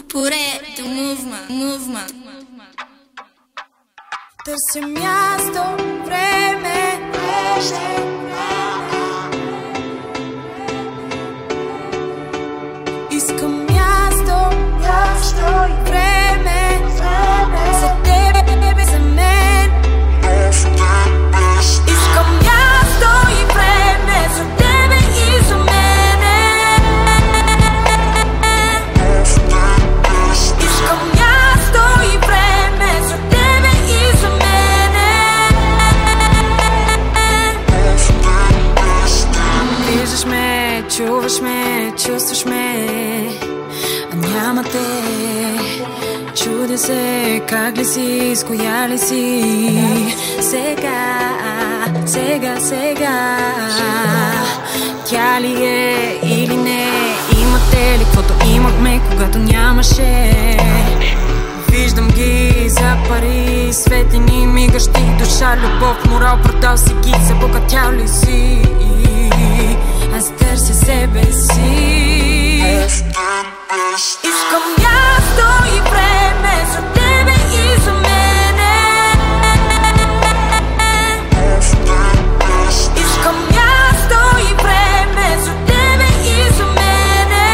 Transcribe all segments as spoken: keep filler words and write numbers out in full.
Put it to movement, movement. Търся място, време, време. Искам място, място и време, време. За тебе, за мен. Искам място и време за тебе и за мене. Искам място и време за тебе и за мене. Виждаш ме, чуваш ме, чувстваш ме, а няма те. Чудя се, как ли си, с коя ли си. Сега, сега, сега. Тя ли е или не? Имате ли каквото имахме, когато нямаше? Виждам ги за пари, светлини, мигащи, душа, любов, морал, продал си ги, забогатял ли си? Аз търся себе си. Искам място и време за тебе и за мене. Искам място и време за тебе и за мене.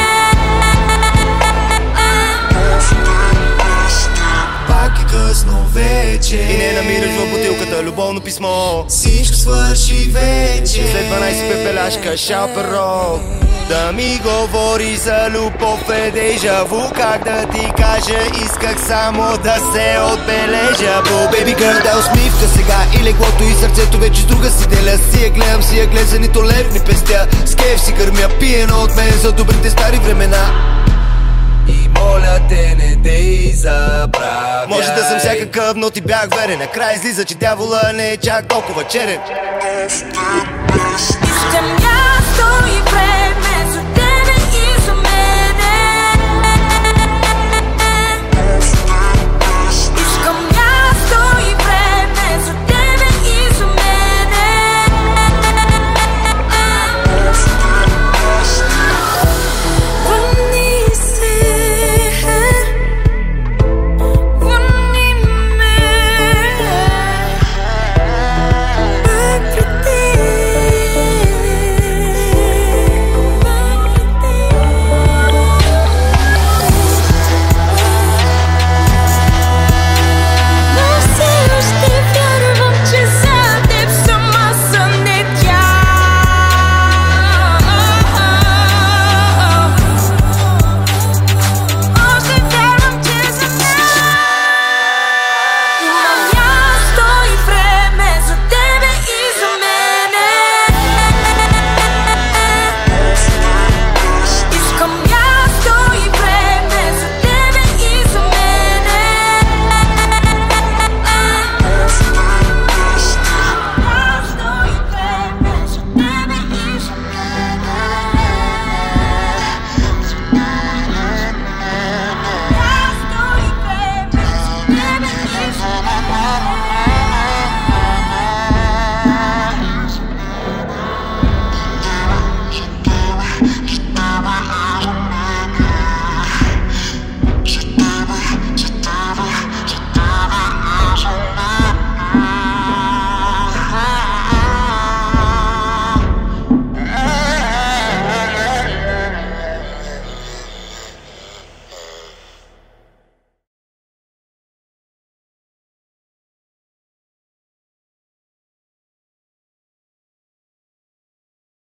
Пак е късно вече и не намираш в бутилката любовно писмо. Всичко свърши вече. След дванайсет пепеляшка шалперо да ми говори за любов е дежаву. Как да ти кажа, исках само да се отбележа. Бо, baby girl, дай усмивка сега и леглото и сърцето вече с друга си деля. Си я гледам, си я глеза, нито лев ни пестя. С кеф си гърмя, пиено от мен за добрите стари времена. И моля те, не дей забравяй. Може да съм всякакъв, но ти бях верен. Накрая излиза, че дявола не е чак толкова черен. Искам място и време